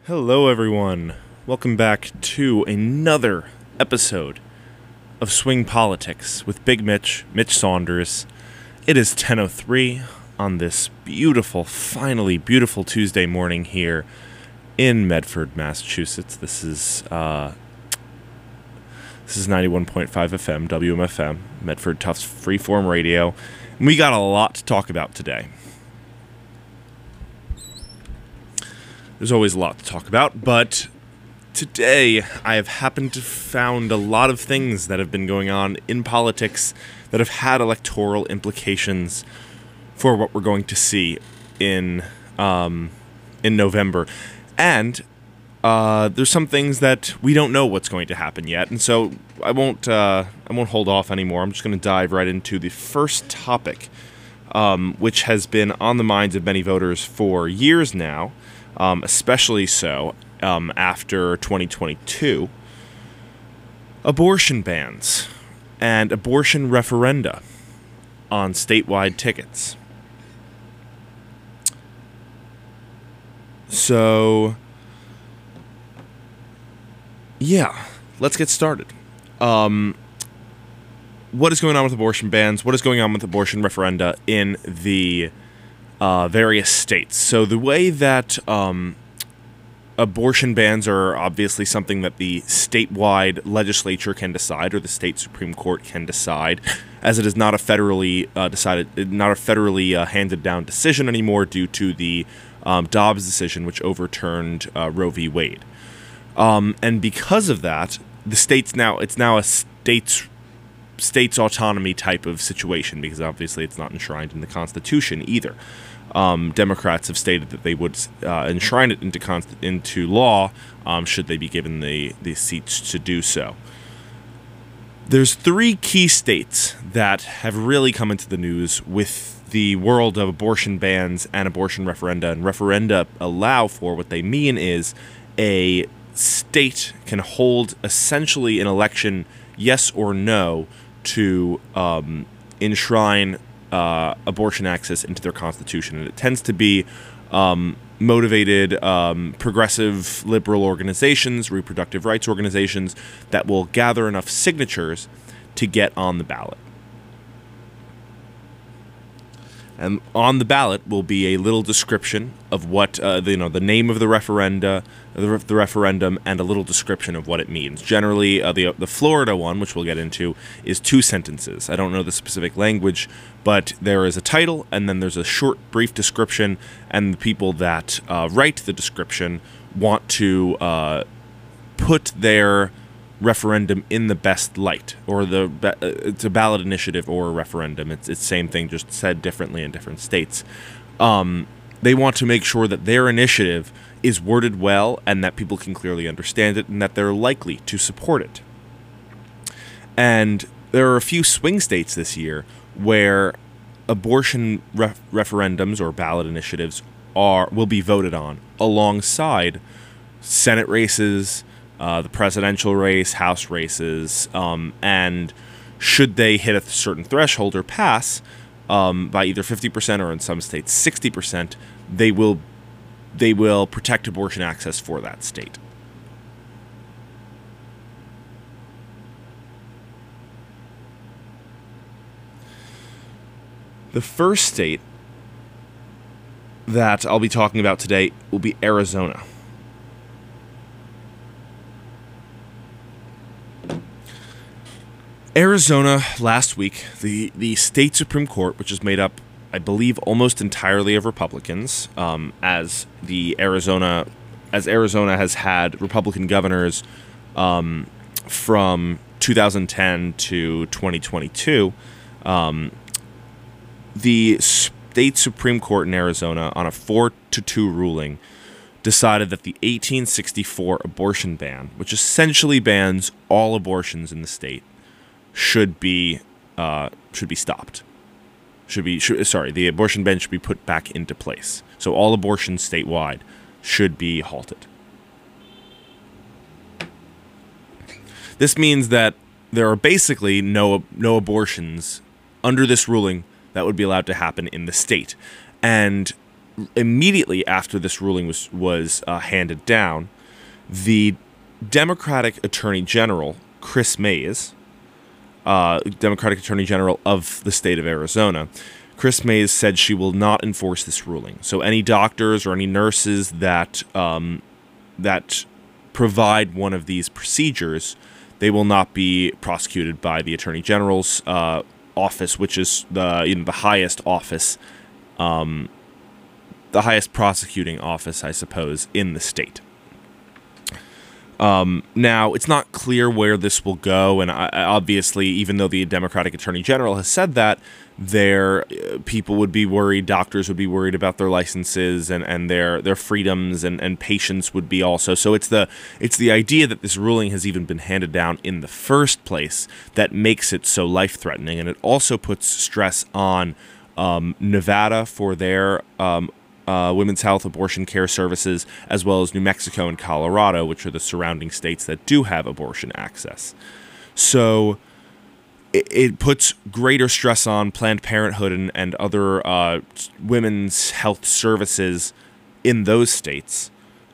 Hello, everyone. Welcome back to another episode of Swing Politics with Big Mitch, Mitch Saunders. It is 10:03 on this beautiful, finally beautiful Tuesday morning here in Medford, Massachusetts. This is 91.5 FM, WMFM, Medford Tufts Freeform Radio. And we got a lot to talk about today. There's always a lot to talk about, but today I have happened to found a lot of things that have been going on in politics that have had electoral implications for what we're going to see in November. And there's some things that we don't know what's going to happen yet, and so I won't hold off anymore. I'm just going to dive right into the first topic, which has been on the minds of many voters for years now. Especially so after 2022, abortion bans and abortion referenda on statewide tickets. So, yeah, let's get started. What is going on with abortion bans? What is going on with abortion referenda in the various states? So the way that abortion bans are obviously something that the statewide legislature can decide, or the state Supreme Court can decide, as it is not a federally handed down decision anymore due to the Dobbs decision, which overturned Roe v. Wade. And because of that, it's now a state's autonomy type of situation, because obviously it's not enshrined in the Constitution either. Democrats have stated that they would enshrine it into law should they be given the seats to do so. There's three key states that have really come into the news with the world of abortion bans and abortion referenda. And referenda allow for, what they mean is, a state can hold essentially an election, yes or no, to enshrine abortion access into their constitution. And it tends to be motivated progressive liberal organizations, reproductive rights organizations, that will gather enough signatures to get on the ballot. And on the ballot will be a little description of what the name of the referendum, and a little description of what it means. Generally, the Florida one, which we'll get into, is 2 sentences. I don't know the specific language, but there is a title, and then there's a short, brief description, and the people that write the description want to put their referendum in the best light, or it's a ballot initiative or a referendum. It's the same thing, just said differently in different states. They want to make sure that their initiative is worded well and that people can clearly understand it and that they're likely to support it. And there are a few swing states this year where abortion referendums or ballot initiatives will be voted on alongside Senate races, the presidential race, House races, and should they hit a certain threshold or pass by either 50% or in some states 60%, they will protect abortion access for that state. The first state that I'll be talking about today will be Arizona. Arizona, last week, the state Supreme Court, which is made up, I believe, almost entirely of Republicans, as Arizona has had Republican governors from 2010 to 2022, the state Supreme Court in Arizona, on a 4-2 ruling, decided that the 1864 abortion ban, which essentially bans all abortions in the state, should be stopped. The abortion ban should be put back into place. So all abortions statewide should be halted. This means that there are basically no abortions under this ruling that would be allowed to happen in the state. And immediately after this ruling was handed down, the Democratic Attorney General, Chris Mays, Democratic Attorney General of the state of Arizona, Chris Mays said she will not enforce this ruling. So any doctors or any nurses that that provide one of these procedures, they will not be prosecuted by the Attorney General's office, which is the highest office, the highest prosecuting office, I suppose, in the state. Now, it's not clear where this will go, and obviously, even though the Democratic Attorney General has said that, people would be worried, doctors would be worried about their licenses and their freedoms, and patients would be also. So it's the idea that this ruling has even been handed down in the first place that makes it so life-threatening, and it also puts stress on Nevada for their women's health abortion care services, as well as New Mexico and Colorado, which are the surrounding states that do have abortion access. So it puts greater stress on Planned Parenthood and other women's health services in those states.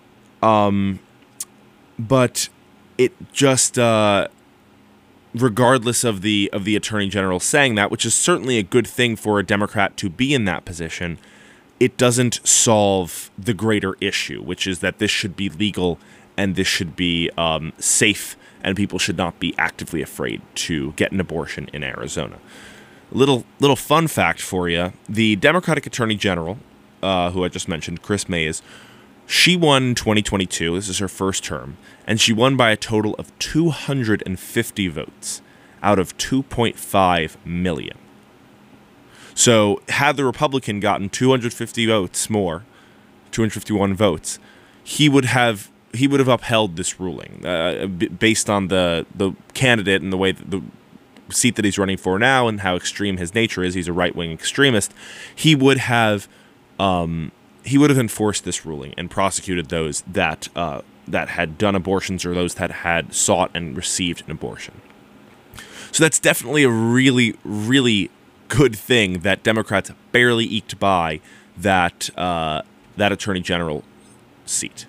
But it just, regardless of the Attorney General saying that, which is certainly a good thing for a Democrat to be in that position, it doesn't solve the greater issue, which is that this should be legal and this should be safe, and people should not be actively afraid to get an abortion in Arizona. Little fun fact for you: the Democratic Attorney General, who I just mentioned, Chris Mays, she won 2022. This is her first term, and she won by a total of 250 votes out of 2.5 million. So had the Republican gotten 250 votes more, 251 votes, he would have upheld this ruling based on the candidate and the way that the seat that he's running for now and how extreme his nature is. He's a right-wing extremist. He would have enforced this ruling and prosecuted those that had done abortions or those that had sought and received an abortion. So that's definitely a really, really good thing that Democrats barely eked by that Attorney General seat.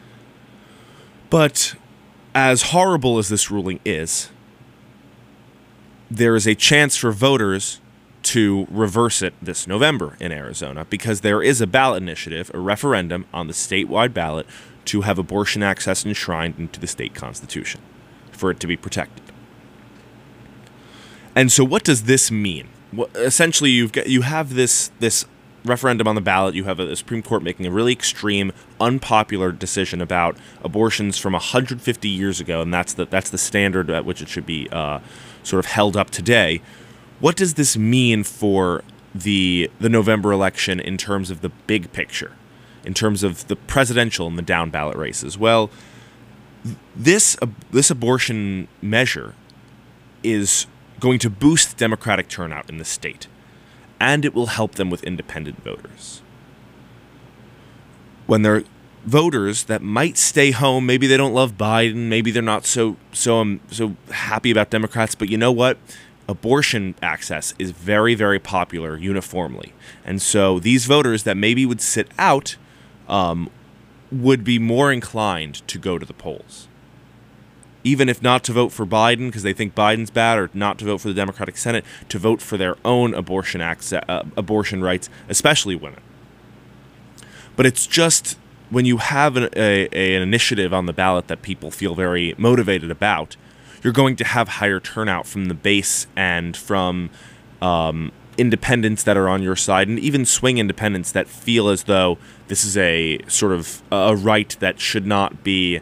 But as horrible as this ruling is, there is a chance for voters to reverse it this November in Arizona, because there is a ballot initiative, a referendum on the statewide ballot to have abortion access enshrined into the state constitution for it to be protected. And so what does this mean? Well, essentially, you have this referendum on the ballot. You have a Supreme Court making a really extreme, unpopular decision about abortions from 150 years ago, and that's the standard at which it should be sort of held up today. What does this mean for the November election in terms of the big picture, in terms of the presidential and the down ballot races? Well, this abortion measure is going to boost Democratic turnout in the state, and it will help them with independent voters. When they're voters that might stay home, maybe they don't love Biden, maybe they're not so happy about Democrats, but you know what? Abortion access is very, very popular uniformly. And so these voters that maybe would sit out would be more inclined to go to the polls. Even if not to vote for Biden because they think Biden's bad, or not to vote for the Democratic Senate, to vote for their own abortion rights, especially women. But it's just when you have an initiative on the ballot that people feel very motivated about, you're going to have higher turnout from the base and from independents that are on your side, and even swing independents that feel as though this is a sort of a right that should not be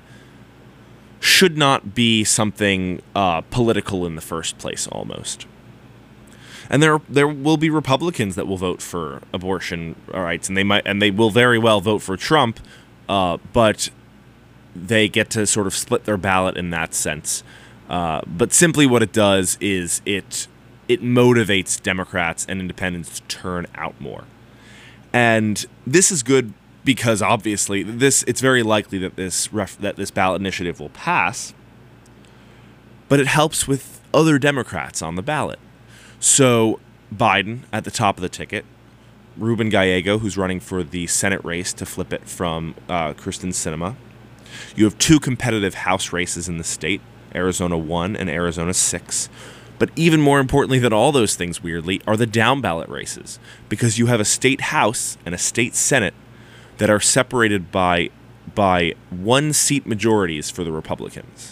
something political in the first place, almost. And there will be Republicans that will vote for abortion rights, and they will very well vote for Trump, but they get to sort of split their ballot in that sense. But simply what it does is it motivates Democrats and independents to turn out more. And this is good because obviously it's very likely that this ballot initiative will pass, but it helps with other Democrats on the ballot. So Biden at the top of the ticket, Ruben Gallego, who's running for the Senate race to flip it from Kyrsten Sinema. You have 2 competitive House races in the state, Arizona 1 and Arizona 6. But even more importantly than all those things, weirdly, are the down-ballot races, because you have a state House and a state Senate that are separated by 1-seat majorities for the Republicans.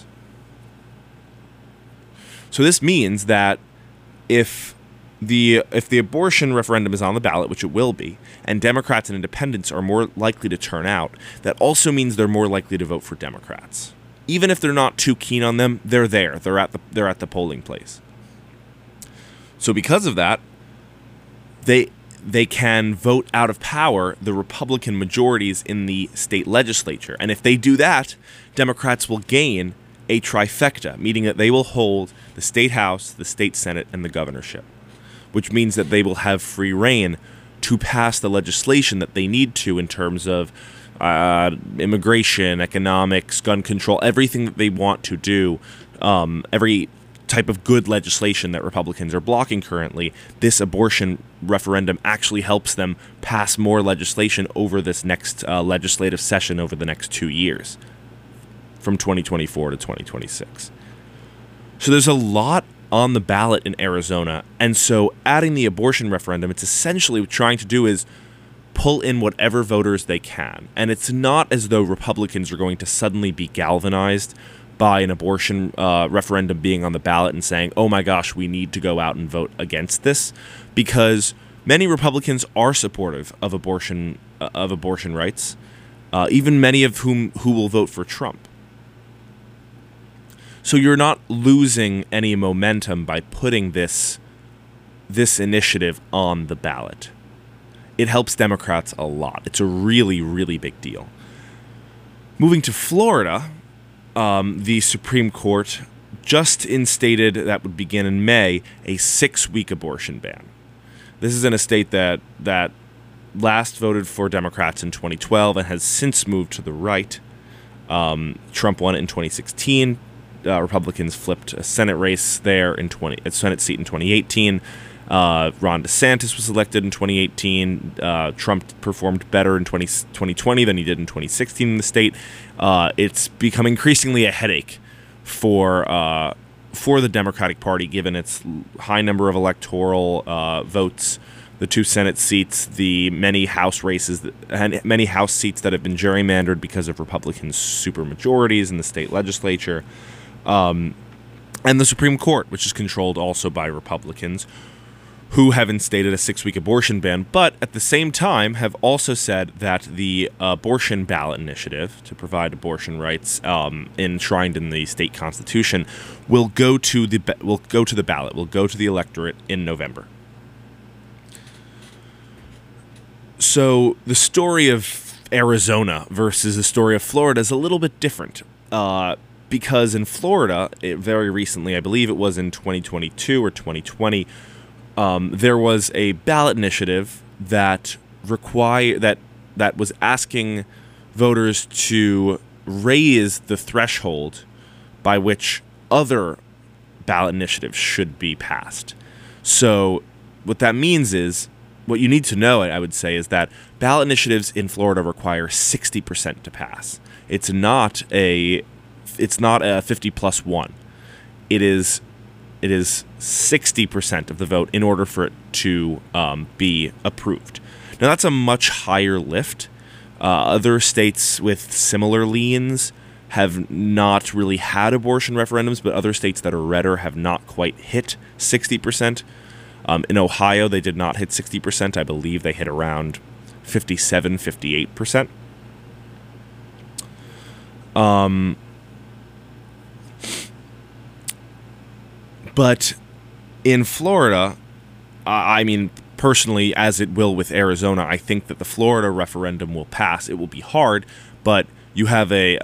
So this means that if the abortion referendum is on the ballot, which it will be, and Democrats and independents are more likely to turn out, that also means they're more likely to vote for Democrats. Even if they're not too keen on them, they're there. They're at the polling place. So because of that, they can vote out of power the Republican majorities in the state legislature. And if they do that, Democrats will gain a trifecta, meaning that they will hold the state House, the state Senate, and the governorship, which means that they will have free reign to pass the legislation that they need to in terms of immigration, economics, gun control, everything that they want to do, every type of good legislation that Republicans are blocking currently. This abortion referendum actually helps them pass more legislation over this next legislative session over the next 2 years, from 2024 to 2026. So there's a lot on the ballot in Arizona, and so adding the abortion referendum, it's essentially trying to do is pull in whatever voters they can. And it's not as though Republicans are going to suddenly be galvanized by an abortion referendum being on the ballot and saying, oh my gosh, we need to go out and vote against this, because many Republicans are supportive of abortion rights, even many of who will vote for Trump. So you're not losing any momentum by putting this initiative on the ballot. It helps Democrats a lot. It's a really, really big deal. Moving to Florida, the Supreme Court just instated, that would begin in May, a 6-week abortion ban. This is in a state that last voted for Democrats in 2012 and has since moved to the right. Trump won it in 2016. Republicans flipped a Senate race there a Senate seat in 2018. Ron DeSantis was elected in 2018. Trump performed better in 2020 than he did in 2016 in the state. It's become increasingly a headache for the Democratic Party, given its high number of electoral votes, the 2 Senate seats, the many House races, and many House seats that have been gerrymandered because of Republican supermajorities in the state legislature. And the Supreme Court, which is controlled also by Republicans, who have instated a 6-week abortion ban, but at the same time have also said that the abortion ballot initiative to provide abortion rights enshrined in the state constitution will go to the ballot, will go to the electorate in November. So the story of Arizona versus the story of Florida is a little bit different. Because in Florida, very recently, I believe it was in 2022 or 2020, there was a ballot initiative that was asking voters to raise the threshold by which other ballot initiatives should be passed. So what that means is, what you need to know, I would say, is that ballot initiatives in Florida require 60% to pass. It's not a 50+1. It is 60% of the vote in order for it to be approved. Now, that's a much higher lift. Other states with similar leans have not really had abortion referendums, but other states that are redder have not quite hit 60%. In Ohio, they did not hit 60%. I believe they hit around 57, 58%. But in Florida, I mean, personally, as it will with Arizona, I think that the Florida referendum will pass. It will be hard, but you have a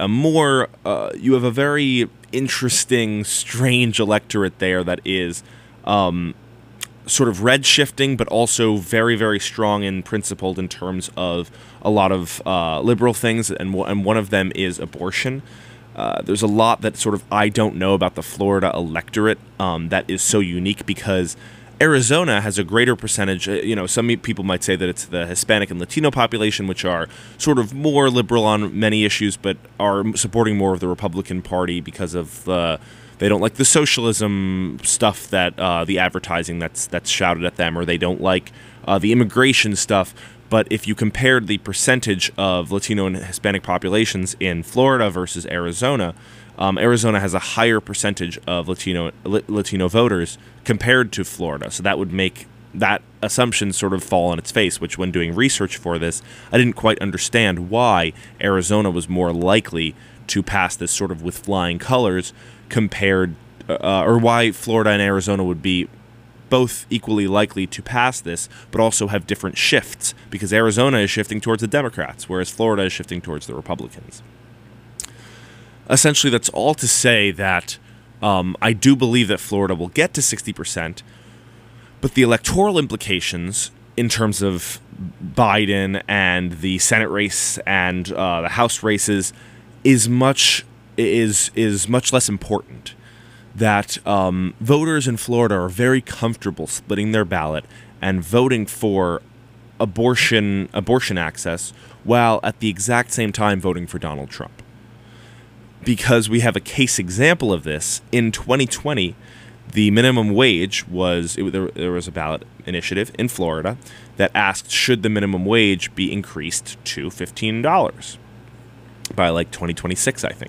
very interesting, strange electorate there that is sort of red shifting, but also very, very strong and principled in terms of a lot of liberal things, and one of them is abortion. There's a lot that sort of I don't know about the Florida electorate that is so unique, because Arizona has a greater percentage. Some people might say that it's the Hispanic and Latino population, which are sort of more liberal on many issues, but are supporting more of the Republican Party because of they don't like the socialism stuff that the advertising that's shouted at them, or they don't like the immigration stuff. But if you compared the percentage of Latino and Hispanic populations in Florida versus Arizona, Arizona has a higher percentage of Latino voters compared to Florida. So that would make that assumption sort of fall on its face, which when doing research for this, I didn't quite understand why Arizona was more likely to pass this sort of with flying colors compared, or why Florida and Arizona would be both equally likely to pass this, but also have different shifts, because Arizona is shifting towards the Democrats, whereas Florida is shifting towards the Republicans. Essentially, that's all to say that I do believe that Florida will get to 60%, but the electoral implications in terms of Biden and the Senate race and the House races is much less important. That voters in Florida are very comfortable splitting their ballot and voting for abortion access, while at the exact same time voting for Donald Trump. Because we have a case example of this. In 2020, the minimum wage there was a ballot initiative in Florida that asked, should the minimum wage be increased to $15 by like 2026, I think,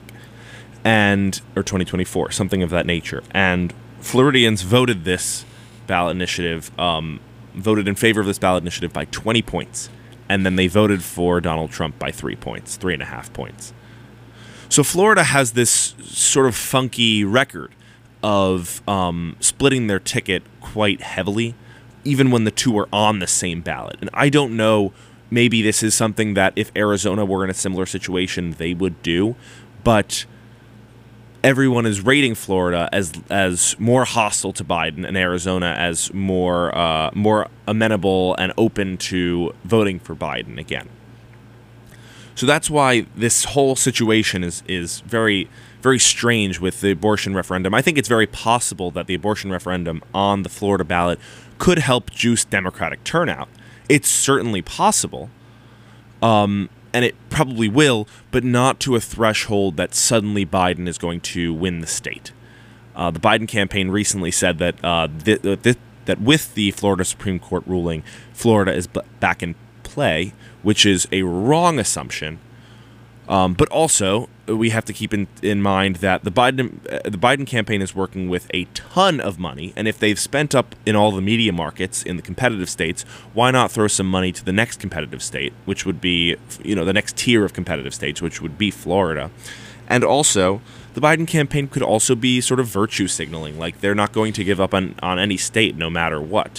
or 2024, something of that nature. And Floridians voted this ballot initiative, voted in favor of this ballot initiative by 20 points, and then they voted for Donald Trump by 3.5 points. So Florida has this sort of funky record of splitting their ticket quite heavily, even when the two are on the same ballot. And I don't know, maybe this is something that if Arizona were in a similar situation, they would do, but everyone is rating Florida as more hostile to Biden and Arizona as more amenable and open to voting for Biden again. So that's why this whole situation is very, very strange with the abortion referendum. I think it's very possible that the abortion referendum on the Florida ballot could help juice Democratic turnout. It's certainly possible, and it probably will, but not to a threshold that suddenly Biden is going to win the state. The Biden campaign recently said that that with the Florida Supreme Court ruling, Florida is back in play, which is a wrong assumption. But also, we have to keep in mind that the Biden campaign is working with a ton of money, and if they've spent up in all the media markets in the competitive states, why not throw some money to the next competitive state, which would be, the next tier of competitive states, which would be Florida. And also, the Biden campaign could also be sort of virtue signaling, like they're not going to give up on any state no matter what.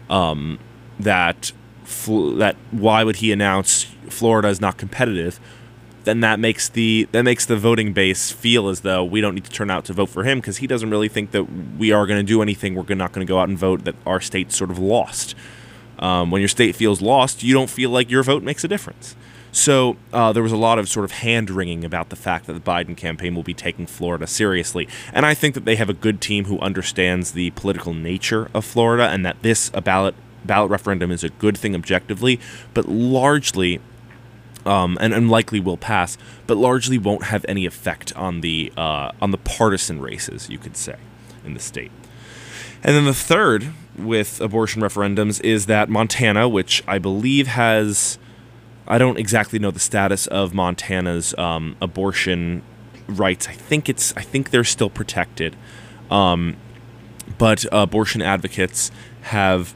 That why would he announce Florida is not competitive? Then that makes the voting base feel as though we don't need to turn out to vote for him because he doesn't really think that we are going to do anything. We're not going to go out and vote, that our state's sort of lost. When your state feels lost, you don't feel like your vote makes a difference. So there was a lot of sort of hand-wringing about the fact that the Biden campaign will be taking Florida seriously. And I think that they have a good team who understands the political nature of Florida and that this ballot referendum is a good thing objectively, but largely, and likely will pass, but largely won't have any effect on the partisan races, you could say, in the state. And then the third with abortion referendums is that Montana, which I believe has, I don't exactly know the status of Montana's abortion rights. I think they're still protected, but abortion advocates have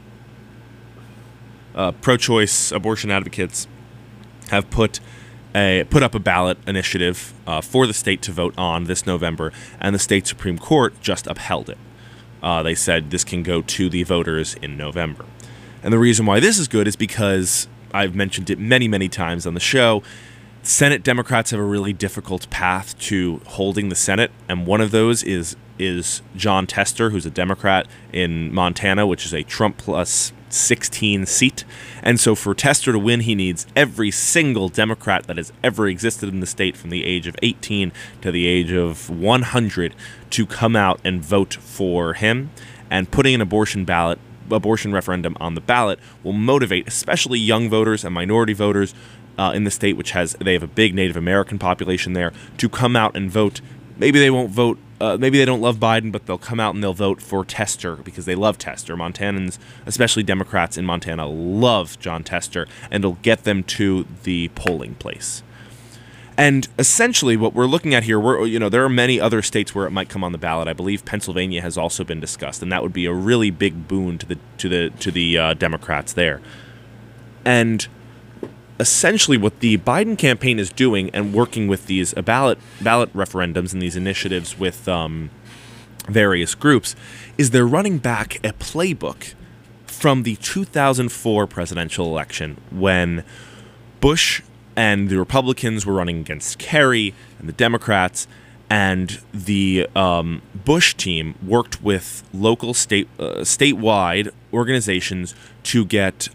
pro-choice abortion advocates have put up a ballot initiative for the state to vote on this November, and the state Supreme Court just upheld it. They said this can go to the voters in November. And the reason why this is good is because I've mentioned it many, many times on the show. Senate Democrats have a really difficult path to holding the Senate, and one of those is Jon Tester, who's a Democrat in Montana, which is a Trump plus 16 seat. And so for Tester to win, he needs every single Democrat that has ever existed in the state from the age of 18 to the age of 100 to come out and vote for him. And putting an abortion ballot abortion referendum on the ballot will motivate especially young voters and minority voters in the state, they have a big Native American population there, to come out and vote. Maybe they won't vote. Maybe they don't love Biden, but they'll come out and they'll vote for Tester because they love Tester. Montanans, especially Democrats in Montana, love Jon Tester, and it'll get them to the polling place. And essentially, what we're looking at here, there are many other states where it might come on the ballot. I believe Pennsylvania has also been discussed, and that would be a really big boon to the Democrats there. And essentially, what the Biden campaign is doing and working with these ballot referendums and these initiatives with various groups is they're running back a playbook from the 2004 presidential election when Bush and the Republicans were running against Kerry and the Democrats, and the Bush team worked with local statewide organizations to get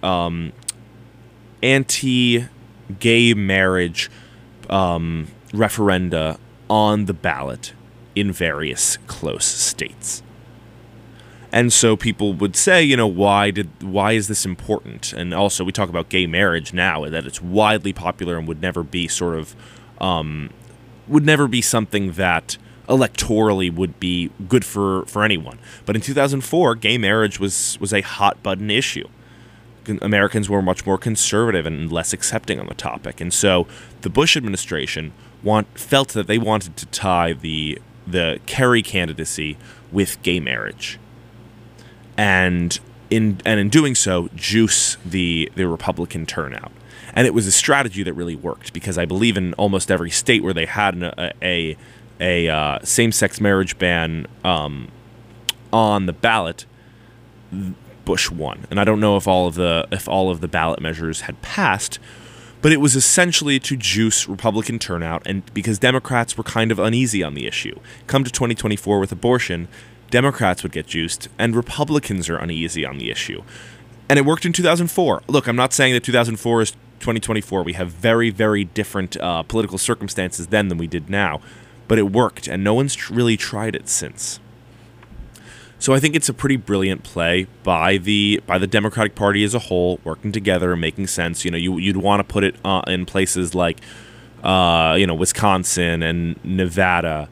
anti-gay marriage referenda on the ballot in various close states. And so people would say, why is this important? And also, we talk about gay marriage now, that it's widely popular and would never be something that electorally would be good for anyone. But in 2004, gay marriage was a hot button issue. Americans were much more conservative and less accepting on the topic. And so the Bush administration felt that they wanted to tie the Kerry candidacy with gay marriage. And in doing so, juice the Republican turnout. And it was a strategy that really worked, because I believe in almost every state where they had a same-sex marriage ban on the ballot, Bush won. And I don't know if all of the ballot measures had passed, but it was essentially to juice Republican turnout, and because Democrats were kind of uneasy on the issue. Come to 2024 with abortion, Democrats would get juiced, and Republicans are uneasy on the issue. And it worked in 2004. Look, I'm not saying that 2004 is 2024. We have very, very different political circumstances then than we did now. But it worked, and no one's really tried it since. So I think it's a pretty brilliant play by the Democratic Party as a whole, working together and making sense. You'd want to put it in places like, Wisconsin and Nevada.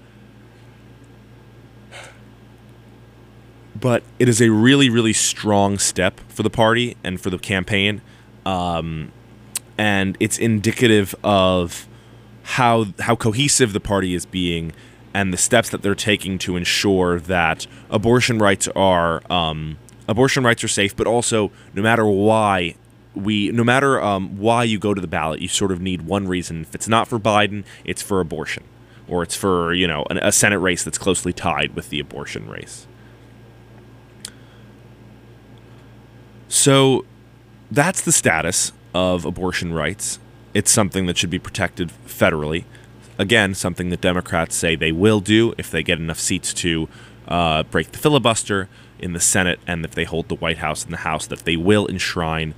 But it is a really, really strong step for the party and for the campaign. And it's indicative of how cohesive the party is being, and the steps that they're taking to ensure that abortion rights are safe. But also, no matter why you go to the ballot, you sort of need one reason. If it's not for Biden, it's for abortion, or it's for a Senate race that's closely tied with the abortion race. So that's the status of abortion rights. It's something that should be protected federally. Again, something that Democrats say they will do if they get enough seats to break the filibuster in the Senate, and if they hold the White House and the House, that they will enshrine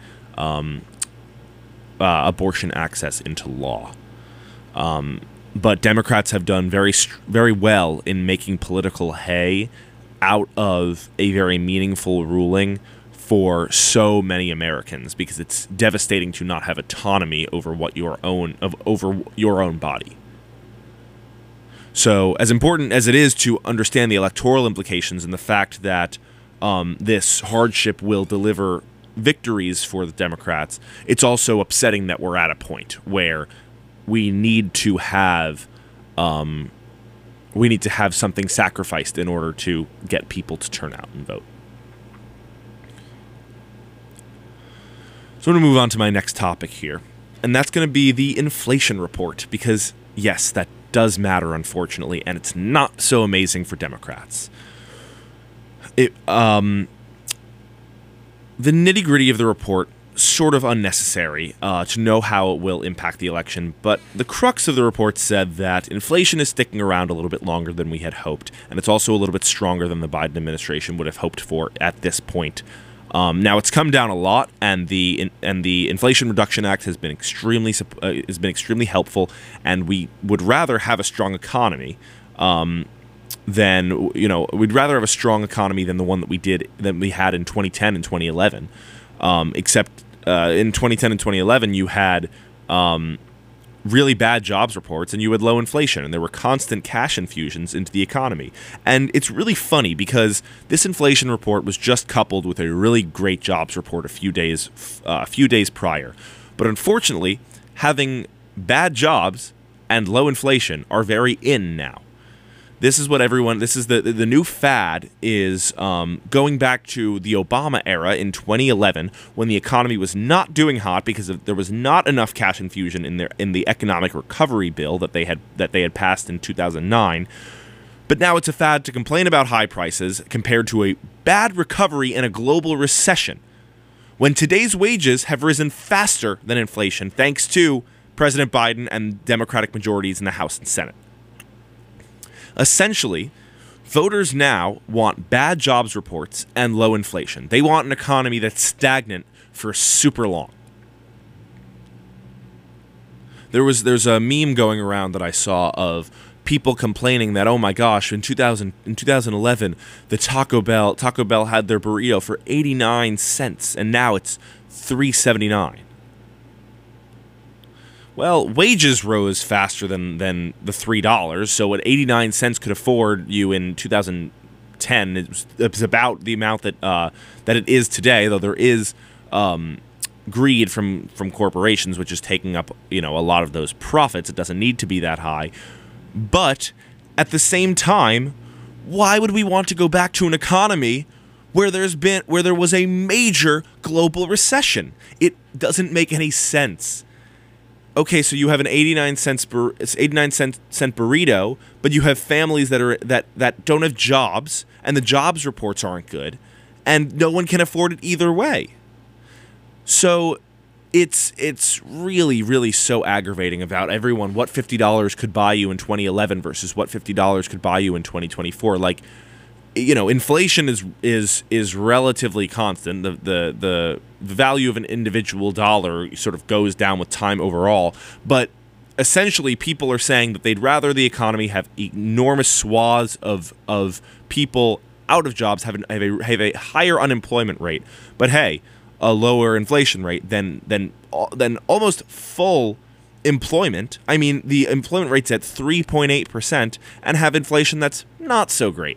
abortion access into law. But Democrats have done very, very well in making political hay out of a very meaningful ruling for so many Americans, because it's devastating to not have autonomy over over your own body. So, as important as it is to understand the electoral implications and the fact that this hardship will deliver victories for the Democrats, it's also upsetting that we're at a point where we need to have something sacrificed in order to get people to turn out and vote. So I'm going to move on to my next topic here, and that's going to be the inflation report, because, yes, that does matter, unfortunately, and it's not so amazing for Democrats. The nitty-gritty of the report, sort of unnecessary to know how it will impact the election, but the crux of the report said that inflation is sticking around a little bit longer than we had hoped, and it's also a little bit stronger than the Biden administration would have hoped for at this point. Now it's come down a lot, and the Inflation Reduction Act has been extremely helpful, and we would rather have a strong economy we'd rather have a strong economy than the one that we had in 2010 and 2011. Except in 2010 and 2011, you had really bad jobs reports and you had low inflation, and there were constant cash infusions into the economy. And it's really funny because this inflation report was just coupled with a really great jobs report a few days prior. But unfortunately, having bad jobs and low inflation are very in now. This is the new fad is going back to the Obama era in 2011 when the economy was not doing hot because there was not enough cash infusion in the economic recovery bill that they had passed in 2009. But now it's a fad to complain about high prices compared to a bad recovery in a global recession, when today's wages have risen faster than inflation thanks to President Biden and Democratic majorities in the House and Senate. Essentially, voters now want bad jobs reports and low inflation. They want an economy that's stagnant for super long. There's a meme going around that I saw of people complaining that, oh my gosh, in 2011, the Taco Bell had their burrito for 89 cents and now it's $3.79. Well, wages rose faster than the $3, so what 89 cents could afford you in 2010 it was about the amount that it is today, though there is greed from corporations, which is taking up a lot of those profits. It doesn't need to be that high. But at the same time, why would we want to go back to an economy where there was a major global recession? It doesn't make any sense. Okay, so you have an 89 cent burrito, but you have families that don't have jobs, and the jobs reports aren't good, and no one can afford it either way. So it's really, really so aggravating about everyone what $50 could buy you in 2011 versus what $50 could buy you in 2024. Like, inflation is relatively constant. The value of an individual dollar sort of goes down with time overall, but essentially people are saying that they'd rather the economy have enormous swaths of people out of jobs, have a higher unemployment rate, but hey, a lower inflation rate than almost full employment. I mean, the employment rate's at 3.8% and have inflation that's not so great.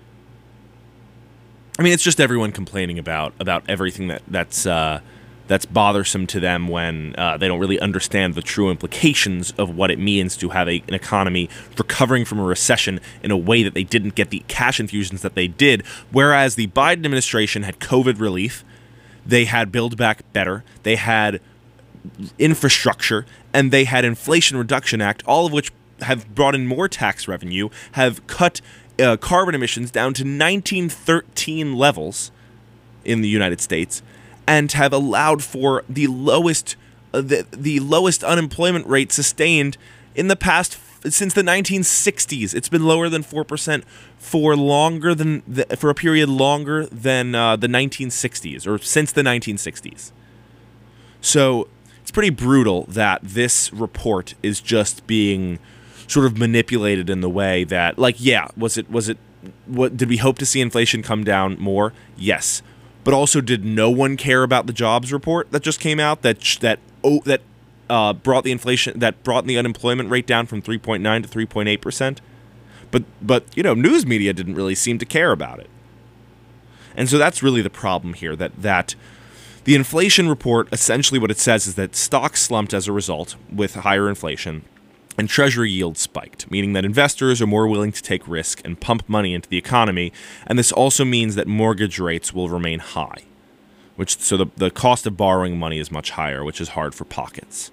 I mean, it's just everyone complaining about everything that's bothersome to them when they don't really understand the true implications of what it means to have an economy recovering from a recession in a way that they didn't get the cash infusions that they did. Whereas the Biden administration had COVID relief, they had Build Back Better, they had infrastructure, and they had Inflation Reduction Act, all of which have brought in more tax revenue, have cut carbon emissions down to 1913 levels in the United States, and have allowed for the lowest unemployment rate sustained in the past since the 1960s. It's been lower than 4% for a period longer than the 1960s, or since the 1960s. So it's pretty brutal that this report is just being sort of manipulated in the way that, like, yeah, what did we hope to see inflation come down more? Yes. But also, did no one care about the jobs report that just came out that brought the unemployment rate down from 3.9 to 3.8%? But news media didn't really seem to care about it. And so that's really the problem here, that the inflation report, essentially what it says is that stocks slumped as a result with higher inflation, and Treasury yields spiked, meaning that investors are more willing to take risk and pump money into the economy, and this also means that mortgage rates will remain high, so the cost of borrowing money is much higher, which is hard for pockets.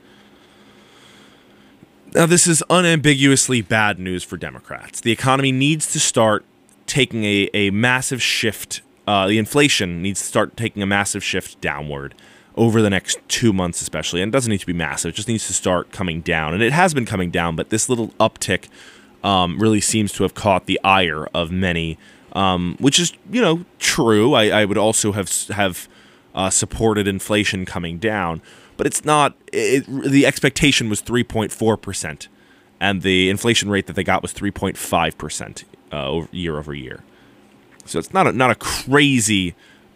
Now, this is unambiguously bad news for Democrats. The economy needs to start taking a massive shift. The inflation needs to start taking a massive shift downward over the next 2 months especially. And it doesn't need to be massive. It just needs to start coming down. And it has been coming down, but this little uptick really seems to have caught the ire of many, which is, true. I would also have supported inflation coming down. But it's not. The expectation was 3.4%, and the inflation rate that they got was 3.5%. year over year. So it's not a crazy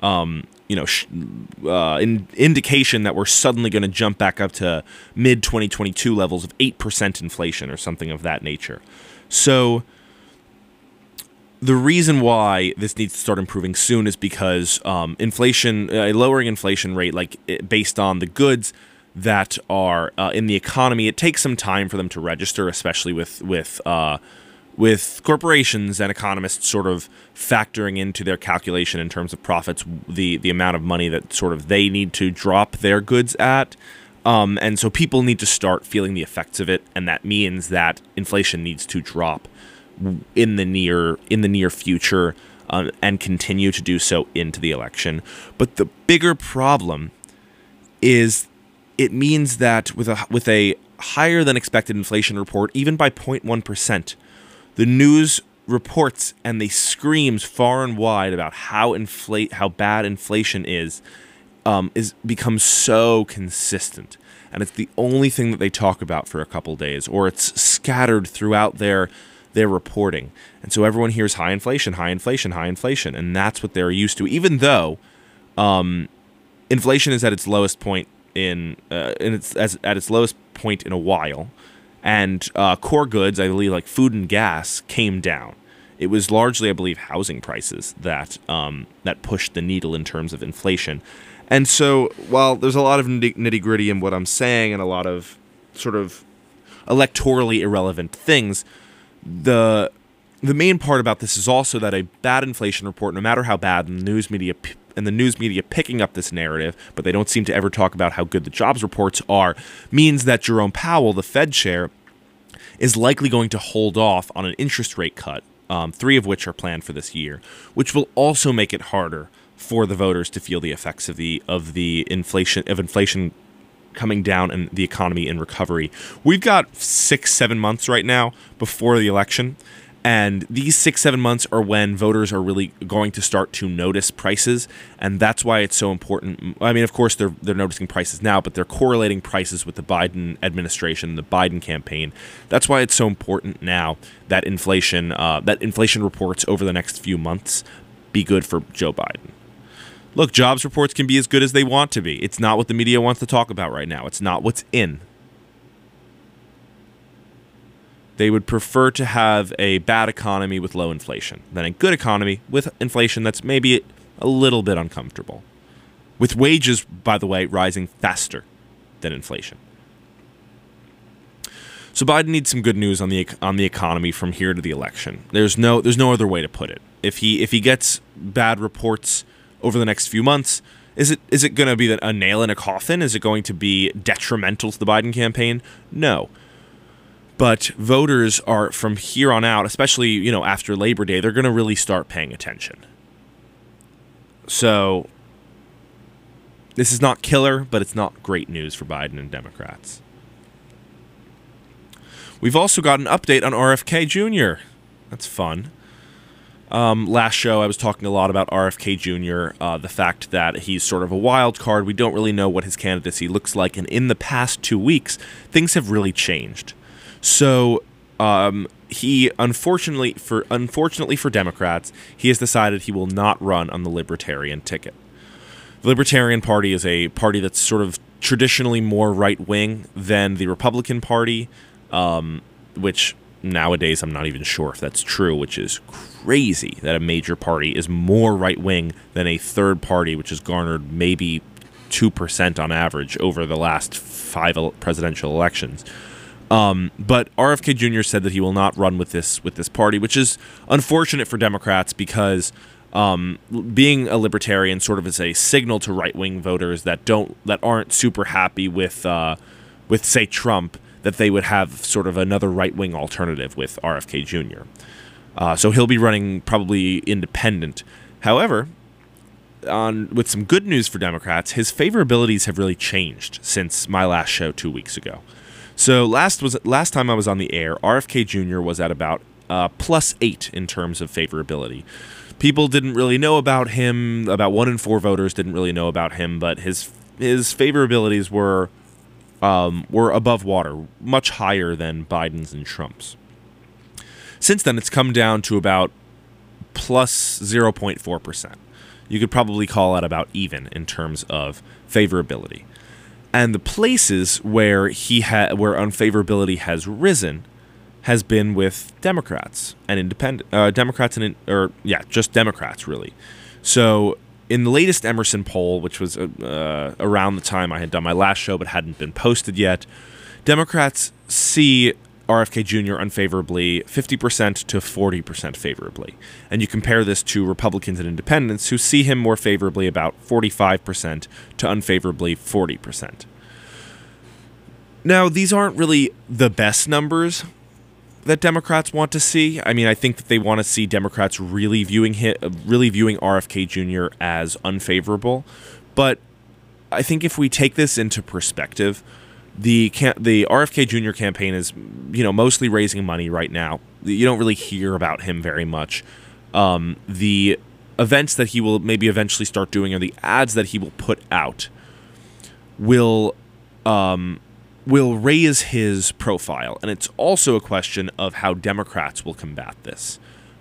indication that we're suddenly going to jump back up to mid 2022 levels of 8% inflation or something of that nature. So the reason why this needs to start improving soon is because inflation, a lowering inflation rate, based on the goods that are in the economy, it takes some time for them to register, especially with corporations and economists sort of factoring into their calculation in terms of profits the amount of money that sort of they need to drop their goods at. And so people need to start feeling the effects of it, and that means that inflation needs to drop in the near future and continue to do so into the election. But the bigger problem is it means that with a higher than expected inflation report, even by 0.1%, the news reports and they screams far and wide about how bad inflation is becomes so consistent, and it's the only thing that they talk about for a couple days, or it's scattered throughout their reporting, and so everyone hears high inflation, high inflation, high inflation, and that's what they're used to. Even though inflation is at its lowest point in its lowest point in a while. And core goods, I believe, like food and gas, came down. It was largely, I believe, housing prices that pushed the needle in terms of inflation. And so, while there's a lot of nitty-gritty in what I'm saying and a lot of sort of electorally irrelevant things, the main part about this is also that a bad inflation report, no matter how bad, and the news media picking up this narrative, but they don't seem to ever talk about how good the jobs reports are, means that Jerome Powell, the Fed chair, is likely going to hold off on an interest rate cut, 3 of which are planned for this year, which will also make it harder for the voters to feel the effects of inflation coming down and the economy in recovery. We've got 6-7 months right now before the election. And these 6-7 months are when voters are really going to start to notice prices, and that's why it's so important. I mean, of course, they're noticing prices now, but they're correlating prices with the Biden administration, the Biden campaign. That's why it's so important now that inflation reports over the next few months be good for Joe Biden. Look, jobs reports can be as good as they want to be. It's not what the media wants to talk about right now. It's not what's in. They would prefer to have a bad economy with low inflation than a good economy with inflation that's maybe a little bit uncomfortable. With wages, by the way, rising faster than inflation. So Biden needs some good news on the economy from here to the election. There's no other way to put it. If he gets bad reports over the next few months, is it going to be a nail in a coffin? Is it going to be detrimental to the Biden campaign? No. But voters are, from here on out, especially, after Labor Day, they're going to really start paying attention. So this is not killer, but it's not great news for Biden and Democrats. We've also got an update on RFK Jr. That's fun. Last show, I was talking a lot about RFK Jr., the fact that he's sort of a wild card. We don't really know what his candidacy looks like. And in the past 2 weeks, things have really changed. So he, unfortunately for Democrats, he has decided he will not run on the Libertarian ticket. The Libertarian Party is a party that's sort of traditionally more right-wing than the Republican Party, which nowadays I'm not even sure if that's true, which is crazy that a major party is more right-wing than a third party, which has garnered maybe 2% on average over the last 5 presidential elections. But RFK Jr. said that he will not run with this party, which is unfortunate for Democrats because being a libertarian sort of is a signal to right-wing voters that aren't super happy with say Trump, that they would have sort of another right-wing alternative with RFK Jr. So he'll be running probably independent. However, with some good news for Democrats, his favorabilities have really changed since my last show 2 weeks ago. So last time I was on the air, RFK Jr. was at about +8 in terms of favorability. People didn't really know about him. About 1 in 4 voters didn't really know about him, but his favorabilities were above water, much higher than Biden's and Trump's. Since then, it's come down to about plus 0.4%. You could probably call it about even in terms of favorability. And the places where where unfavorability has risen has been with Democrats and independent just Democrats really. So in the latest Emerson poll, which was around the time I had done my last show but hadn't been posted yet, Democrats see RFK Jr. unfavorably 50% to 40% favorably. And you compare this to Republicans and independents who see him more favorably, about 45% to unfavorably 40%. Now, these aren't really the best numbers that Democrats want to see. I mean, I think that they want to see Democrats really viewing RFK Jr. as unfavorable. But I think if we take this into perspective, the RFK Jr. campaign is, mostly raising money right now. You don't really hear about him very much. The events that he will maybe eventually start doing, or the ads that he will put out, will raise his profile. And it's also a question of how Democrats will combat this.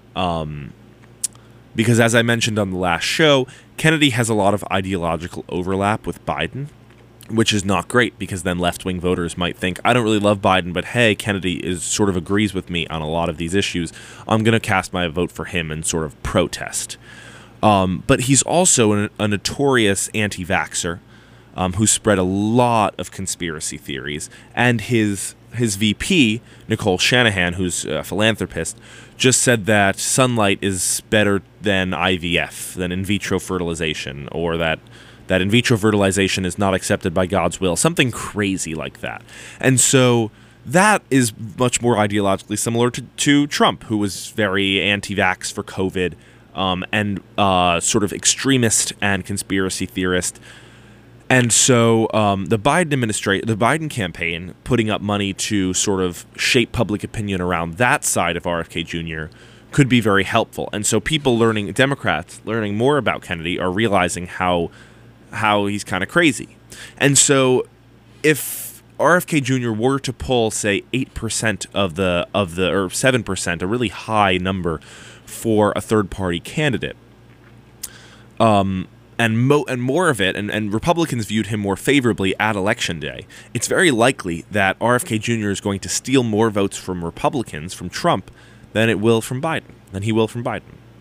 Because as I mentioned on the last show, Kennedy has a lot of ideological overlap with Biden, which is not great, because then left-wing voters might think, I don't really love Biden, but hey, Kennedy sort of agrees with me on a lot of these issues. I'm going to cast my vote for him and sort of protest. But he's also a notorious anti-vaxxer who spread a lot of conspiracy theories. And his VP, Nicole Shanahan, who's a philanthropist, just said that sunlight is better than IVF, than in vitro fertilization, or that in vitro fertilization is not accepted by God's will, something crazy like that. And so that is much more ideologically similar to Trump, who was very anti-vax for COVID, and sort of extremist and conspiracy theorist. And so the Biden campaign, putting up money to sort of shape public opinion around that side of RFK Jr., could be very helpful. And so Democrats learning more about Kennedy are realizing how he's kind of crazy. And so if RFK Jr. were to pull, say, 8% or 7%, a really high number for a third-party candidate, and more of it, and Republicans viewed him more favorably at Election Day, it's very likely that RFK Jr. is going to steal more votes from Republicans, from Trump, than he will from Biden.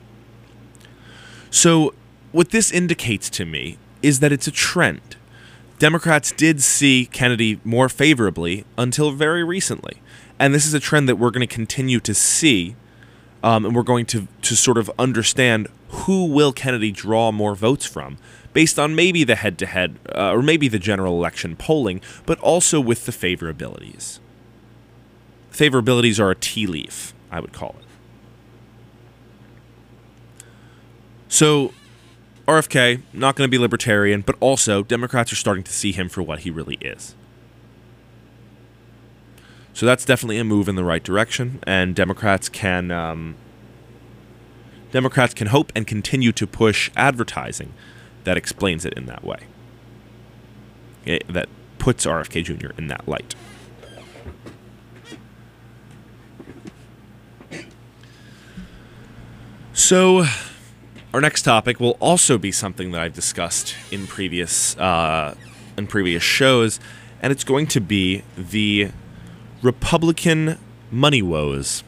So what this indicates to me is that it's a trend. Democrats did see Kennedy more favorably until very recently. And this is a trend that we're going to continue to see, and we're going to sort of understand who will Kennedy draw more votes from, based on maybe the head-to-head, or maybe the general election polling, but also with the favorabilities. Favorabilities are a tea leaf, I would call it. So RFK, not going to be libertarian, but also Democrats are starting to see him for what he really is. So that's definitely a move in the right direction, and Democrats can hope and continue to push advertising that explains it in that way. That puts RFK Jr. in that light. So our next topic will also be something that I've discussed in previous shows, and it's going to be the Republican money woes.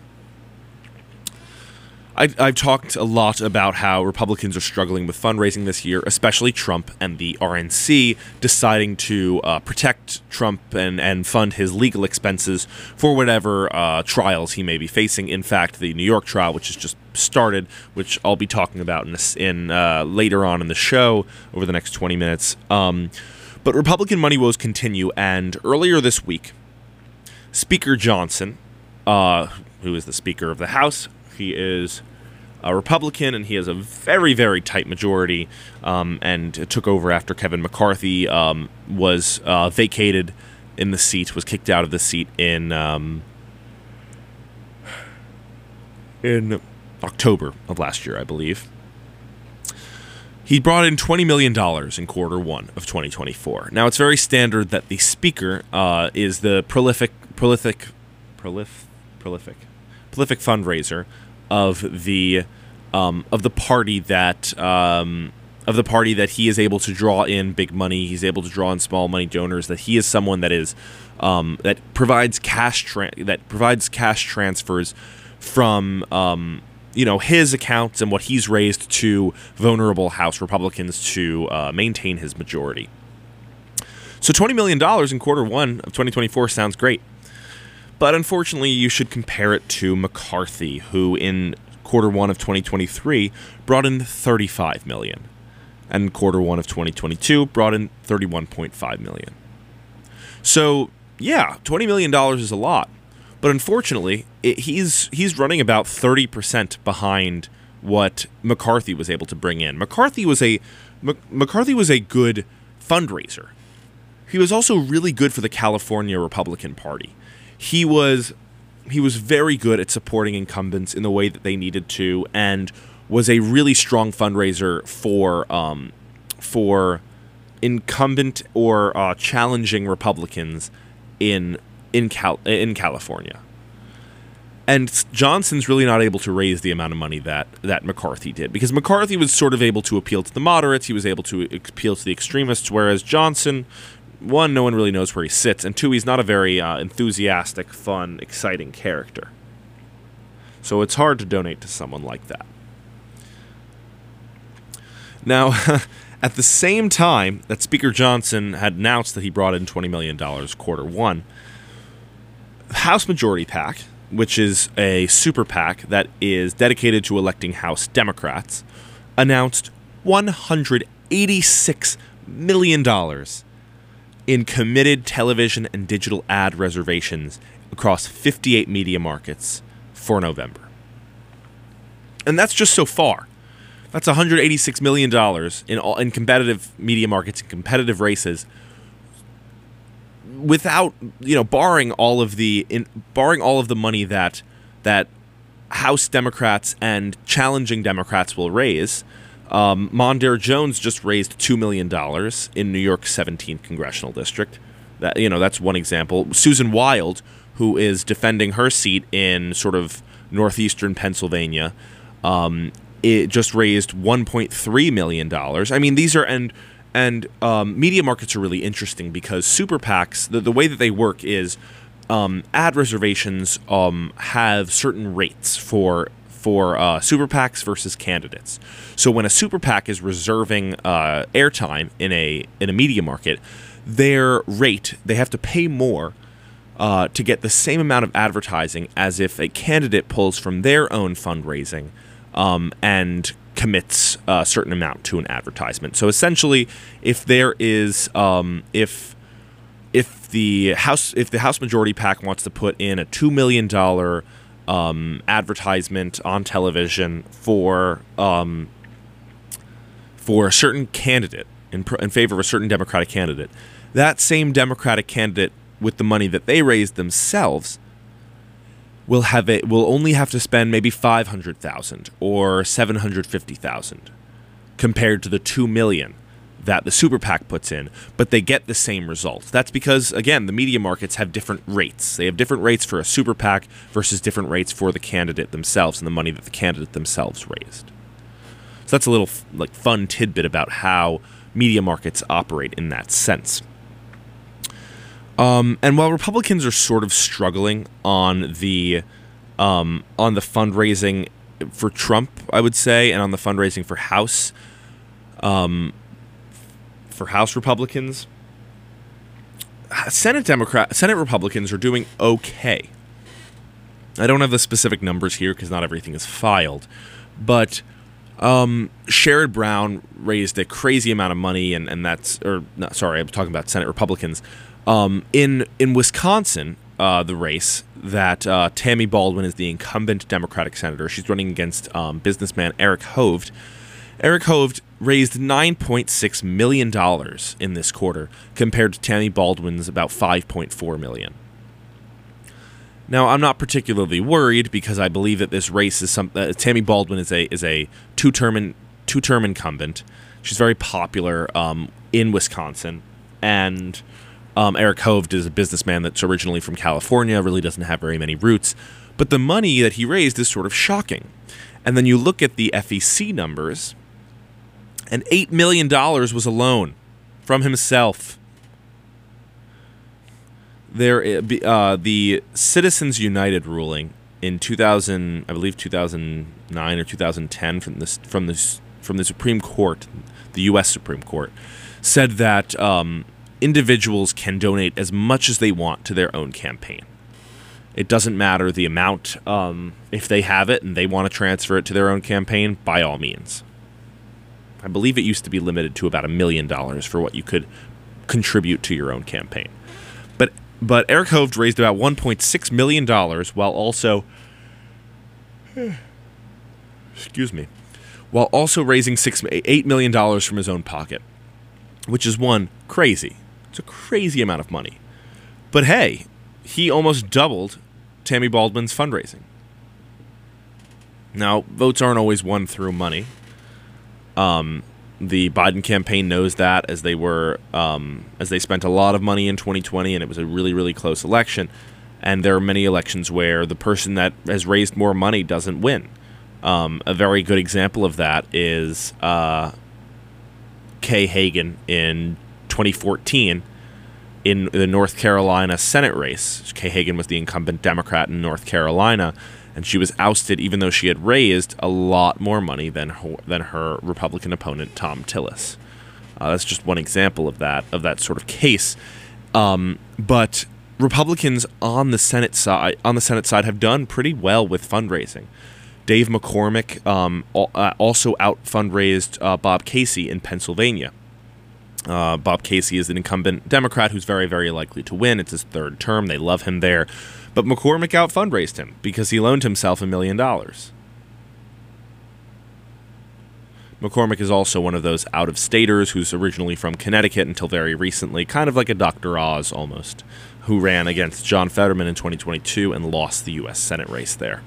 I've talked a lot about how Republicans are struggling with fundraising this year, especially Trump and the RNC deciding to protect Trump and fund his legal expenses for whatever trials he may be facing. In fact, the New York trial, which has just started, which I'll be talking about in later on in the show over the next 20 minutes. But Republican money woes continue, and earlier this week, Speaker Johnson, who is the Speaker of the House, he is a Republican, and he has a very, very tight majority, and took over after Kevin McCarthy was vacated in the seat, was kicked out of the seat in October of last year, I believe. He brought in $20 million in quarter one of 2024. Now, it's very standard that the Speaker is the prolific prolific fundraiser of the party that he is able to draw in big money. He's able to draw in small money donors. That he is someone that is that provides cash transfers from his accounts and what he's raised to vulnerable House Republicans to maintain his majority. So $20 million in quarter one of 2024 sounds great. But unfortunately, you should compare it to McCarthy, who in quarter one of 2023 brought in $35 million. And in quarter one of 2022 brought in $31.5 million. So, yeah, $20 million is a lot. But unfortunately, he's running about 30% behind what McCarthy was able to bring in. McCarthy was a good fundraiser. He was also really good for the California Republican Party. He was very good at supporting incumbents in the way that they needed to, and was a really strong fundraiser for incumbent or challenging Republicans in California. And Johnson's really not able to raise the amount of money that McCarthy did, because McCarthy was sort of able to appeal to the moderates, he was able to appeal to the extremists, whereas Johnson, one, no one really knows where he sits, and two, he's not a very enthusiastic, fun, exciting character. So it's hard to donate to someone like that. Now, at the same time that Speaker Johnson had announced that he brought in $20 million quarter one, House Majority PAC, which is a super PAC that is dedicated to electing House Democrats, announced $186 million in committed television and digital ad reservations across 58 media markets for November. And that's just so far. That's $186 million in competitive media markets and competitive races, without barring all of the money that House Democrats and challenging Democrats will raise. Mondaire Jones just raised $2 million in New York's 17th congressional district. That's one example. Susan Wild, who is defending her seat in sort of northeastern Pennsylvania, it just raised $1.3 million. I mean, these are and media markets are really interesting because super PACs, the way that they work is ad reservations have certain rates for super PACs versus candidates. So when a super PAC is reserving airtime in a media market, their rate, they have to pay more to get the same amount of advertising as if a candidate pulls from their own fundraising and commits a certain amount to an advertisement. So essentially, if there is if the House Majority PAC wants to put in a $2 million advertisement on television for a certain candidate in favor of a certain Democratic candidate, that same Democratic candidate with the money that they raised themselves will only have to spend maybe $500,000 or $750,000 compared to the $2 million that the super PAC puts in, but they get the same results. That's because, again, the media markets have different rates. They have different rates for a super PAC versus different rates for the candidate themselves and the money that the candidate themselves raised. So that's a little fun tidbit about how media markets operate in that sense. And while Republicans are sort of struggling on the fundraising for Trump, I would say, and on the fundraising for House Republicans, Senate Republicans are doing okay. I don't have the specific numbers here because not everything is filed, but Sherrod Brown raised a crazy amount of money, and that's I'm talking about Senate Republicans. In Wisconsin, the race that Tammy Baldwin is the incumbent Democratic senator. She's running against businessman Eric Hovde. Eric Hovde raised $9.6 million in this quarter compared to Tammy Baldwin's about $5.4 million. Now, I'm not particularly worried because I believe that this race is Tammy Baldwin is a two-term incumbent. She's very popular in Wisconsin, and Eric Hovde is a businessman that's originally from California, really doesn't have very many roots. But the money that he raised is sort of shocking. And then you look at the FEC numbers, and $8 million was a loan from himself. The Citizens United ruling in 2000, I believe 2009 or 2010, from the Supreme Court, the U.S. Supreme Court, said that individuals can donate as much as they want to their own campaign. It doesn't matter the amount. If they have it and they want to transfer it to their own campaign, by all means. I believe it used to be limited to about $1 million for what you could contribute to your own campaign. But Eric Hovde raised about $1.6 million while also raising $8 million from his own pocket, which is crazy. It's a crazy amount of money. But hey, he almost doubled Tammy Baldwin's fundraising. Now, votes aren't always won through money. The Biden campaign knows that, as they spent a lot of money in 2020, and it was a really, really close election. And there are many elections where the person that has raised more money doesn't win. A very good example of that is Kay Hagan in 2014 in the North Carolina Senate race. Kay Hagan was the incumbent Democrat in North Carolina, and she was ousted even though she had raised a lot more money than her Republican opponent, Thom Tillis. That's just one example of that sort of case. But Republicans on the Senate side have done pretty well with fundraising. Dave McCormick also out fundraised Bob Casey in Pennsylvania. Bob Casey is an incumbent Democrat who's very, very likely to win. It's his third term. They love him there. But McCormick out fundraised him because he loaned himself $1 million. McCormick is also one of those out-of-staters who's originally from Connecticut until very recently, kind of like a Dr. Oz almost, who ran against John Fetterman in 2022 and lost the U.S. Senate race there.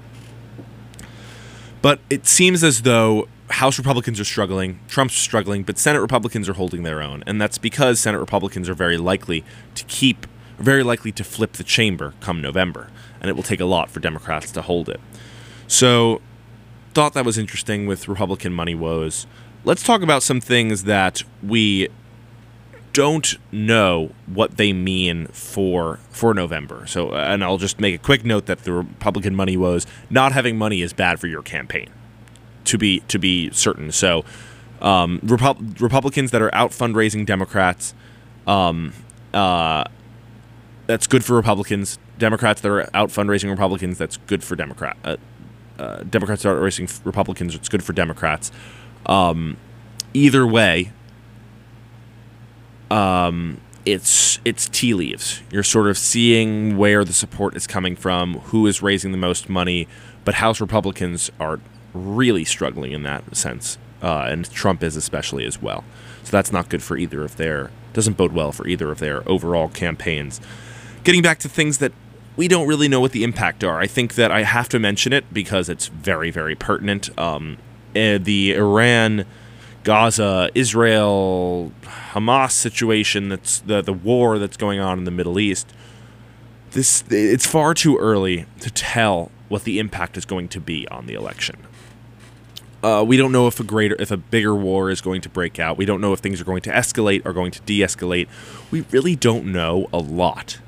But it seems as though House Republicans are struggling, Trump's struggling, but Senate Republicans are holding their own. And that's because Senate Republicans are very likely to flip the chamber come November. And it will take a lot for Democrats to hold it. So, thought that was interesting with Republican money woes. Let's talk about some things that we don't know what they mean for November. So, and I'll just make a quick note that the Republican money woes, not having money is bad for your campaign, to be certain. So, Republicans that are out fundraising Democrats, that's good for Republicans. Democrats that are out fundraising Republicans, that's good for Democrats that are raising Republicans, it's good for Democrats. Either way, it's tea leaves. You're sort of seeing where the support is coming from, who is raising the most money, but House Republicans are really struggling in that sense, and Trump is especially as well. So that's not good for either of doesn't bode well for either of their overall campaigns. Getting back to things that we don't really know what the impact are, I think that I have to mention it because it's very, very pertinent. The Iran, Gaza, Israel, Hamas situation, that's the war that's going on in the Middle East. It's far too early to tell what the impact is going to be on the election. We don't know if a bigger war is going to break out. We don't know if things are going to escalate or going to de-escalate. We really don't know a lot.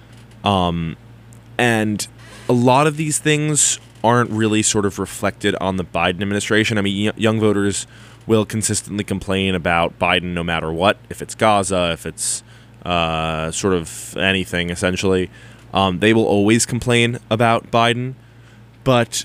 And a lot of these things aren't really sort of reflected on the Biden administration. I mean, young voters will consistently complain about Biden no matter what. If it's Gaza, if it's sort of anything, essentially. They will always complain about Biden. But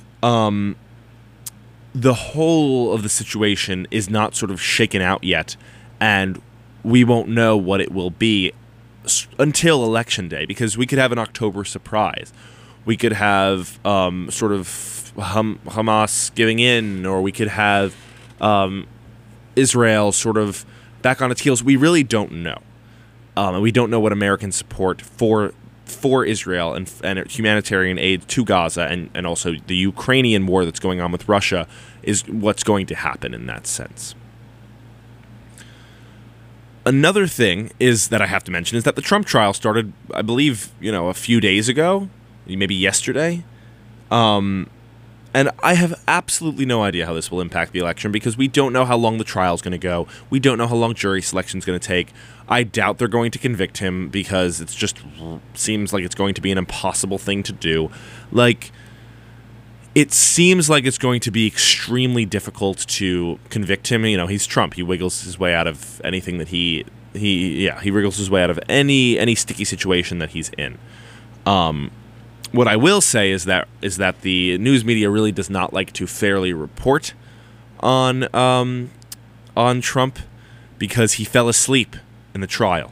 the whole of the situation is not sort of shaken out yet. And we won't know what it will be until Election Day, because we could have an October surprise. We could have sort of Hamas giving in, or we could have Israel sort of back on its heels. We really don't know. And we don't know what American support for Israel and humanitarian aid to Gaza and also the Ukrainian war that's going on with Russia is what's going to happen in that sense. Another thing is that I have to mention is that the Trump trial started, I believe, a few days ago, maybe yesterday. And I have absolutely no idea how this will impact the election because we don't know how long the trial is going to go. We don't know how long jury selection is going to take. I doubt they're going to convict him because it just seems like it's going to be an impossible thing to do. Like, it seems like it's going to be extremely difficult to convict him. He's Trump. He wiggles his way out of anything that he wiggles his way out of any sticky situation that he's in. What I will say is that the news media really does not like to fairly report on Trump because he fell asleep in the trial.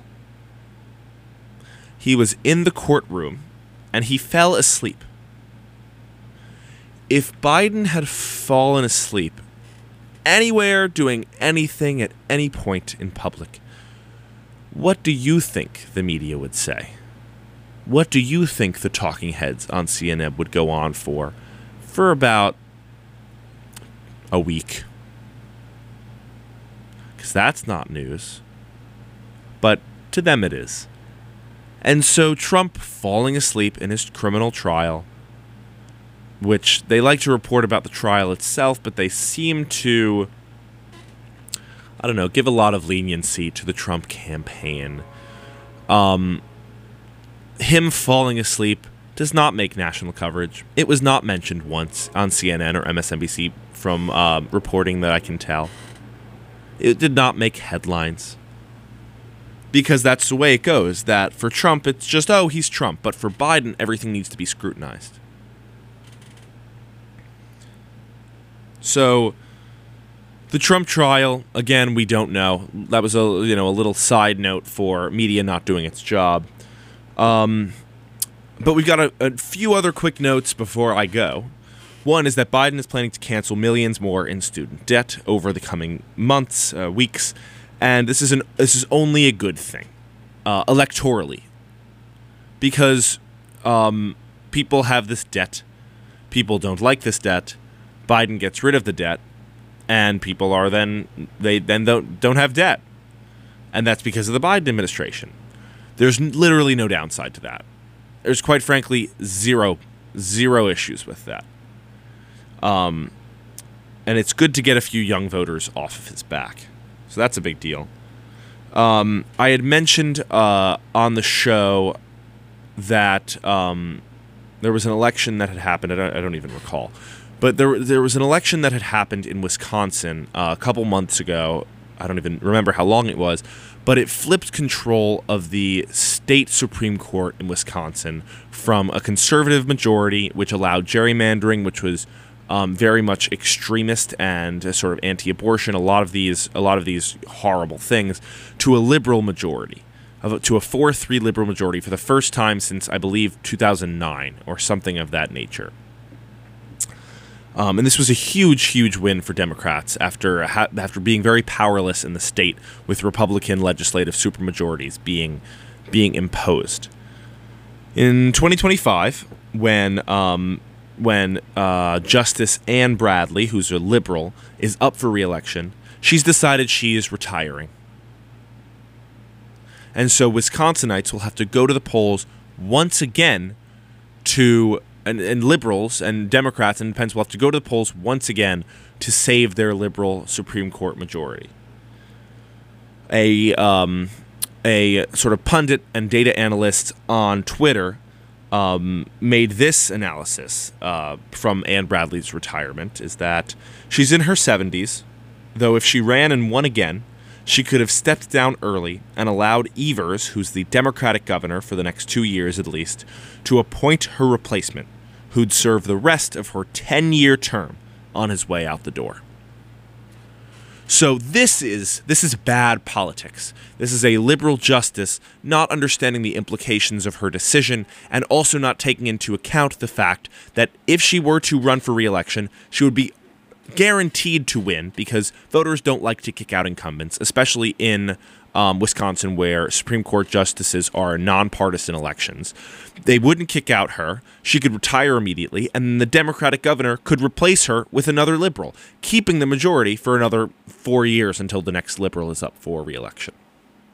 He was in the courtroom and he fell asleep. If Biden had fallen asleep anywhere doing anything at any point in public, what do you think the media would say? What do you think the talking heads on CNN would go on for about a week? Because that's not news. But to them it is. And so Trump falling asleep in his criminal trial, which they like to report about the trial itself, but they seem to, give a lot of leniency to the Trump campaign. Him falling asleep does not make national coverage. It was not mentioned once on CNN or MSNBC from reporting that I can tell. It did not make headlines. Because that's the way it goes, that for Trump, it's just, he's Trump. But for Biden, everything needs to be scrutinized. So, the Trump trial, again, we don't know. That was a little side note for media not doing its job. But we've got a few other quick notes before I go. One is that Biden is planning to cancel millions more in student debt over the coming months, weeks, and this is only a good thing, electorally, because people have this debt, people don't like this debt. Biden gets rid of the debt, and people are then don't have debt, and that's because of the Biden administration. There's literally no downside to that. There's quite frankly zero issues with that. And it's good to get a few young voters off of his back. So that's a big deal. I had mentioned on the show that there was an election that had happened. I don't even recall. But there was an election that had happened in Wisconsin a couple months ago. I don't even remember how long it was. But it flipped control of the state Supreme Court in Wisconsin from a conservative majority, which allowed gerrymandering, which was very much extremist and sort of anti-abortion, a lot of these horrible things, to a liberal majority, to a 4-3 liberal majority for the first time since, I believe, 2009 or something of that nature. And this was a huge win for Democrats after being very powerless in the state with Republican legislative supermajorities being imposed. In 2025, when Justice Ann Bradley, who's a liberal, is up for re-election, she's decided she is retiring. And so Wisconsinites will have to go to the polls once again and liberals and Democrats and independents will have to go to the polls once again to save their liberal Supreme Court majority. A sort of pundit and data analyst on Twitter made this analysis from Ann Bradley's retirement, is that she's in her 70s, though if she ran and won again, she could have stepped down early and allowed Evers, who's the Democratic governor for the next 2 years at least, to appoint her replacement, who'd serve the rest of her 10-year term on his way out the door. So this is bad politics. This is a liberal justice not understanding the implications of her decision and also not taking into account the fact that if she were to run for re-election, she would be guaranteed to win because voters don't like to kick out incumbents, especially in Wisconsin, where Supreme Court justices are nonpartisan elections. They wouldn't kick out her. She could retire immediately, and the Democratic governor could replace her with another liberal, keeping the majority for another 4 years until the next liberal is up for re-election.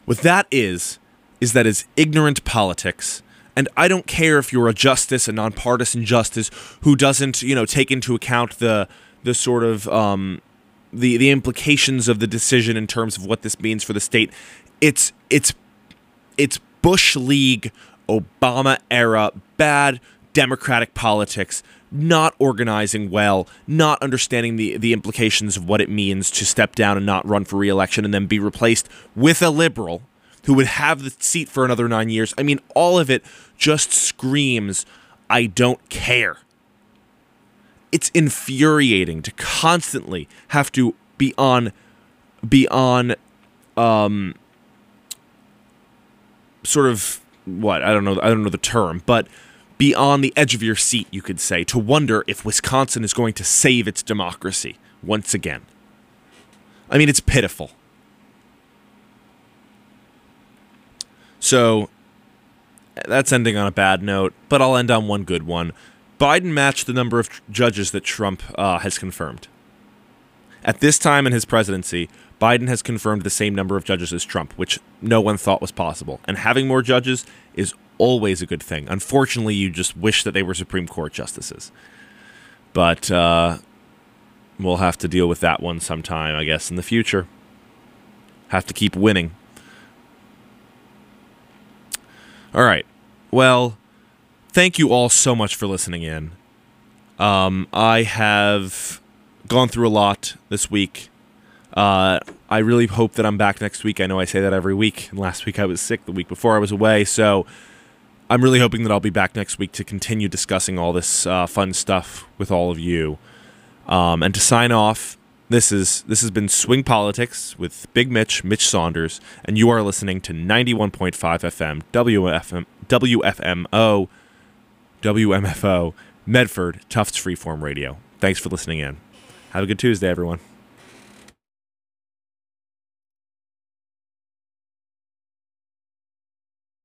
What that is that is ignorant politics. And I don't care if you're a justice, a nonpartisan justice, who doesn't, take into account the sort of the implications of the decision in terms of what this means for the state. It's Bush League, Obama era, bad Democratic politics, not organizing well, not understanding the implications of what it means to step down and not run for re-election and then be replaced with a liberal who would have the seat for another 9 years. I mean, all of it just screams, I don't care. It's infuriating to constantly have to be on sort of what, I don't know the term, but be on the edge of your seat, you could say, to wonder if Wisconsin is going to save its democracy once again. I mean, it's pitiful. So, that's ending on a bad note, but I'll end on one good one. Biden matched the number of judges that Trump has confirmed. At this time in his presidency, Biden has confirmed the same number of judges as Trump, which no one thought was possible. And having more judges is always a good thing. Unfortunately, you just wish that they were Supreme Court justices. But we'll have to deal with that one sometime, I guess, in the future. Have to keep winning. All right. Well, thank you all so much for listening in. I have gone through a lot this week. I really hope that I'm back next week. I know I say that every week. And last week I was sick. The week before I was away. So I'm really hoping that I'll be back next week to continue discussing all this fun stuff with all of you. And to sign off, this has been Swing Politics with Big Mitch Saunders, and you are listening to 91.5 FM WMFO Medford Tufts Freeform Radio. Thanks for listening in. Have a good Tuesday, everyone.